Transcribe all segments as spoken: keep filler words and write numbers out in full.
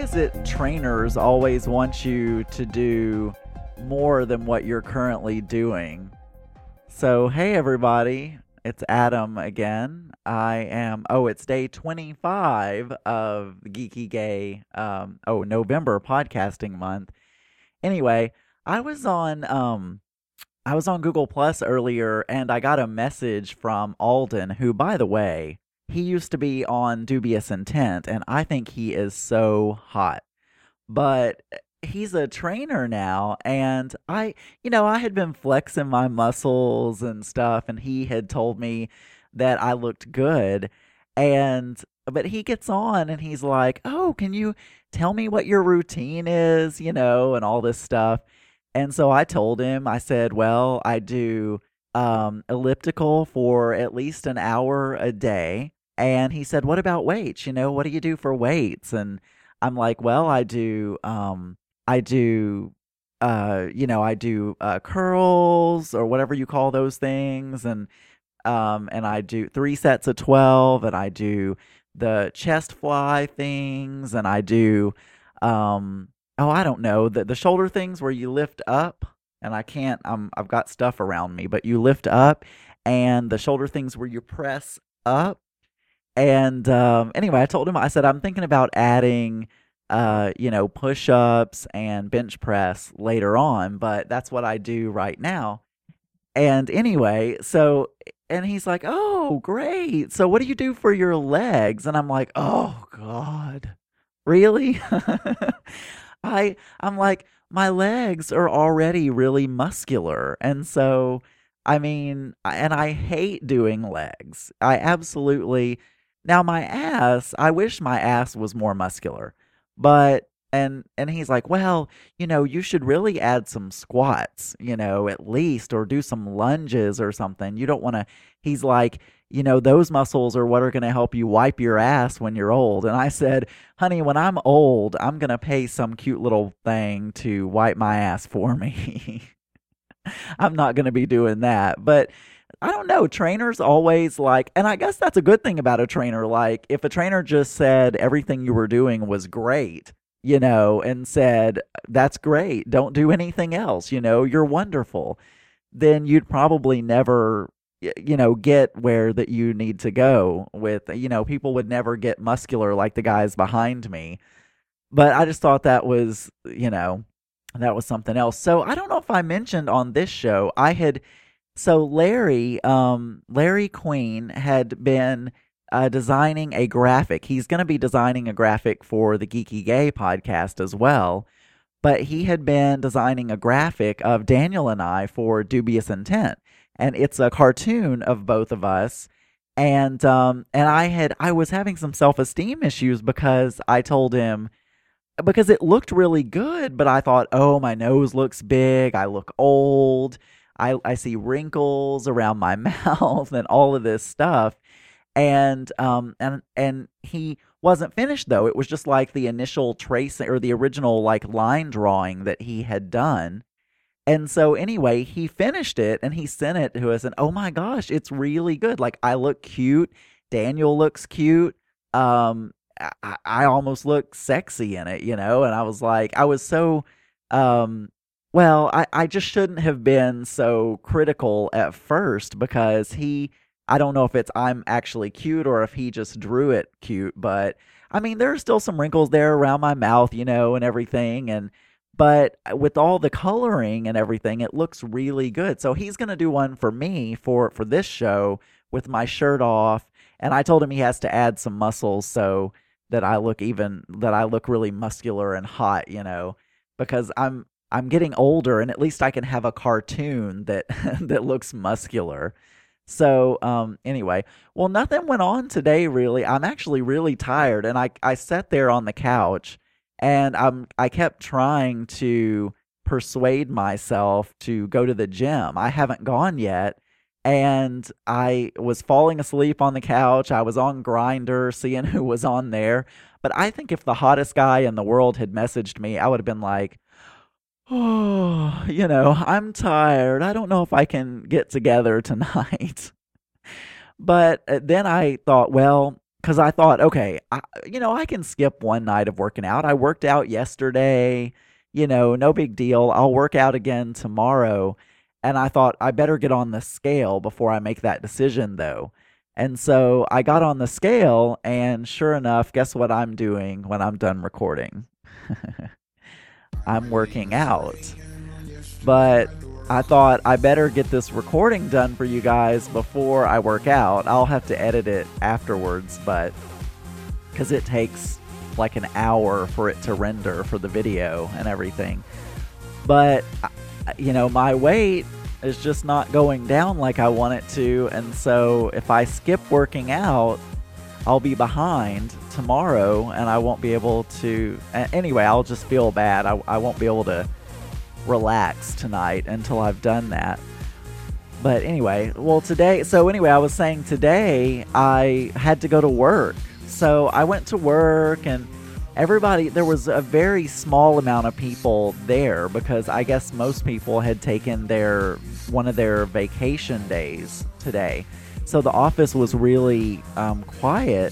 is it trainers always want you to do more than what you're currently doing? So, hey everybody, it's Adam again. I am, oh, it's day twenty-five of the Geeky Gay, um, oh, November podcasting month. Anyway, I was on, um, I was on Google Plus earlier and I got a message from Alden, who, by the way, he used to be on Dubious Intent, and I think he is so hot. But he's a trainer now, and I, you know, I had been flexing my muscles and stuff, and he had told me that I looked good. And, but he gets on and he's like, "Oh, can you tell me what your routine is?" You know, and all this stuff. And so I told him, I said, "Well, I do um, elliptical for at least an hour a day." And he said, "What about weights? You know, what do you do for weights?" And I'm like, "Well, I do, um, I do, uh, you know, I do uh, curls or whatever you call those things, and um, and I do three sets of twelve, and I do the chest fly things, and I do, um, oh, I don't know, the the shoulder things where you lift up, and I can't, I'm, I've got stuff around me, but you lift up, and the shoulder things where you press up." And um, anyway, I told him, I said, "I'm thinking about adding, uh, you know, push-ups and bench press later on, but that's what I do right now." And anyway, so, and he's like, "Oh, great. So what do you do for your legs?" And I'm like, "Oh, God, really?" I, I'm like, my legs are already really muscular. And so, I mean, and I hate doing legs. I absolutely. Now my ass, I wish my ass was more muscular, but and and he's like, "Well, you know, you should really add some squats, you know, at least, or do some lunges or something. You don't want to." He's like, "You know, those muscles are what are going to help you wipe your ass when you're old." And I said, "Honey, when I'm old, I'm going to pay some cute little thing to wipe my ass for me." I'm not going to be doing that. But I don't know. Trainers always like, and I guess that's a good thing about a trainer. Like, if a trainer just said everything you were doing was great, you know, and said, "That's great, don't do anything else, you know, you're wonderful," then you'd probably never, y- you know, get where that you need to go with, you know, people would never get muscular like the guys behind me. But I just thought that was, you know, that was something else. So I don't know if I mentioned on this show, I had, so Larry, um, Larry Queen had been uh, designing a graphic. He's going to be designing a graphic for the Geeky Gay podcast as well. But he had been designing a graphic of Daniel and I for Dubious Intent, and it's a cartoon of both of us. And um, and I had I was having some self esteem issues because I told him, because it looked really good, but I thought, "Oh, my nose looks big. I look old. I, I see wrinkles around my mouth and all of this stuff." And um and and he wasn't finished though. It was just like the initial tracing or the original like line drawing that he had done. And so anyway, he finished it and he sent it to us, and oh my gosh, it's really good. Like, I look cute. Daniel looks cute. Um I, I almost look sexy in it, you know, and I was like, I was so, um, well, I, I just shouldn't have been so critical at first, because he, I don't know if it's I'm actually cute or if he just drew it cute, but I mean, there are still some wrinkles there around my mouth, you know, and everything. And, but with all the coloring and everything, it looks really good. So he's going to do one for me for, for this show with my shirt off. And I told him he has to add some muscles so that I look even that I look really muscular and hot, you know, because I'm I'm getting older, and at least I can have a cartoon that that looks muscular. So um anyway, well, nothing went on today really. I'm actually really tired, and I I sat there on the couch, and I'm I kept trying to persuade myself to go to the gym. I haven't gone yet. And I was falling asleep on the couch. I was on Grindr, seeing who was on there. But I think if the hottest guy in the world had messaged me, I would have been like, "Oh, you know, I'm tired. I don't know if I can get together tonight." But uh, then I thought, well, because I thought, okay, I, you know, I can skip one night of working out. I worked out yesterday, you know, no big deal. I'll work out again tomorrow. And I thought I better get on the scale before I make that decision, though. And so I got on the scale, and sure enough, guess what I'm doing when I'm done recording? I'm working out. But I thought I better get this recording done for you guys before I work out. I'll have to edit it afterwards, but because it takes like an hour for it to render for the video and everything. But, you know, my weight is just not going down like I want it to. And so if I skip working out, I'll be behind tomorrow and I won't be able to. Anyway, I'll just feel bad. I, I won't be able to relax tonight until I've done that. But anyway, well, today, so anyway, I was saying today I had to go to work. So I went to work and everybody, there was a very small amount of people there because I guess most people had taken their one of their vacation days today. So the office was really um, quiet,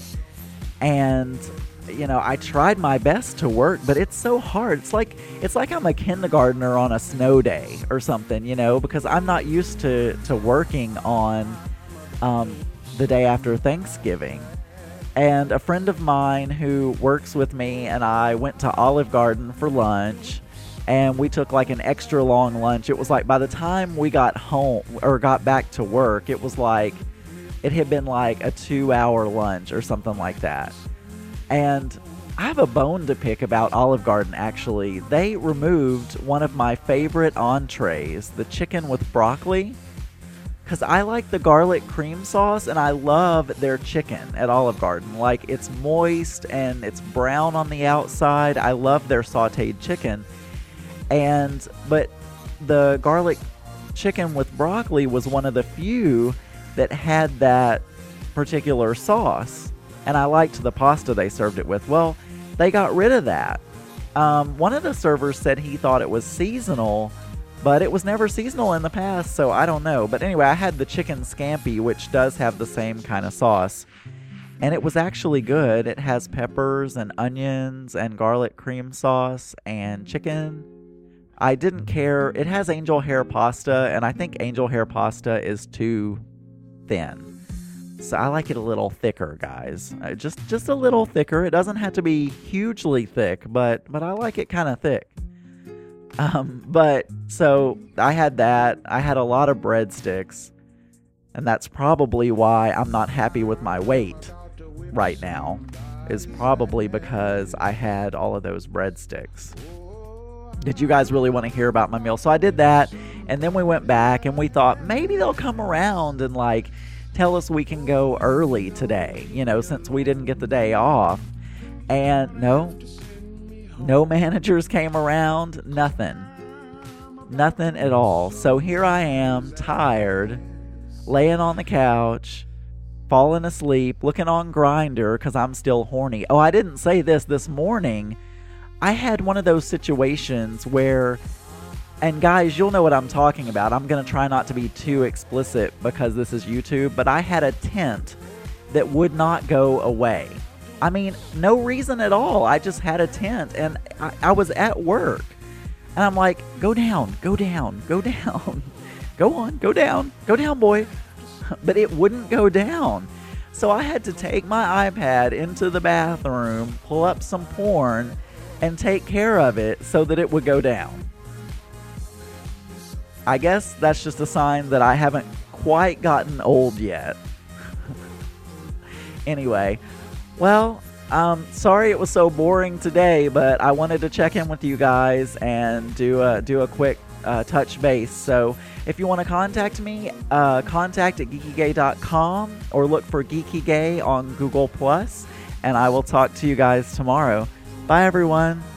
and you know, I tried my best to work, but it's so hard. It's like it's like I'm a kindergartner on a snow day or something, you know, because I'm not used to to working on um, the day after Thanksgiving. And a friend of mine who works with me and I went to Olive Garden for lunch, and we took like an extra long lunch. It was like by the time we got home or got back to work, it was like it had been like a two hour lunch or something like that. And I have a bone to pick about Olive Garden, actually. They removed one of my favorite entrees, the chicken with broccoli, because I like the garlic cream sauce, and I love their chicken at Olive Garden. Like, it's moist, and it's brown on the outside. I love their sauteed chicken. And, but the garlic chicken with broccoli was one of the few that had that particular sauce. And I liked the pasta they served it with. Well, they got rid of that. Um, one of the servers said he thought it was seasonal, but it was never seasonal in the past, so I don't know. But anyway, I had the chicken scampi, which does have the same kind of sauce. And it was actually good. It has peppers and onions and garlic cream sauce and chicken. I didn't care. It has angel hair pasta, and I think angel hair pasta is too thin. So I like it a little thicker, guys. Uh, just just a little thicker. It doesn't have to be hugely thick, but but I like it kind of thick. Um, but so I had that. I had a lot of breadsticks, and that's probably why I'm not happy with my weight right now. Is probably because I had all of those breadsticks. Did you guys really want to hear about my meal? So I did that, and then we went back, and we thought maybe they'll come around and like tell us we can go early today, you know, since we didn't get the day off. And no, no managers came around, nothing. Nothing at all. So here I am, tired, laying on the couch, falling asleep, looking on Grindr because I'm still horny. Oh, I didn't say this. This morning, I had one of those situations where, and guys, you'll know what I'm talking about. I'm going to try not to be too explicit because this is YouTube, but I had a tent that would not go away. I mean, no reason at all. I just had a tent, and I, I was at work. And I'm like, go down, go down, go down. Go on, go down, go down, boy. But it wouldn't go down. So I had to take my iPad into the bathroom, pull up some porn, and take care of it so that it would go down. I guess that's just a sign that I haven't quite gotten old yet. Anyway, well, um, sorry it was so boring today, but I wanted to check in with you guys and do a, do a quick uh, touch base. So if you want to contact me, uh, contact at geeky gay dot com or look for Geeky Gay on Google Plus, and I will talk to you guys tomorrow. Bye, everyone.